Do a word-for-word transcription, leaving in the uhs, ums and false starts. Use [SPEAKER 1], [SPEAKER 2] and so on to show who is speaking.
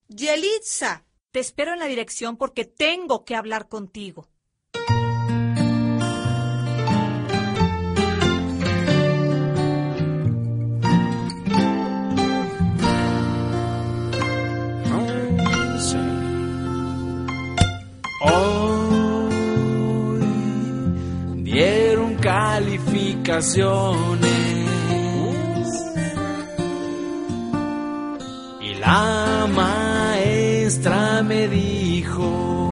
[SPEAKER 1] Yelitza.
[SPEAKER 2] Te espero en la dirección porque tengo que hablar contigo.
[SPEAKER 3] Hoy dieron calificaciones y la maestra me dijo: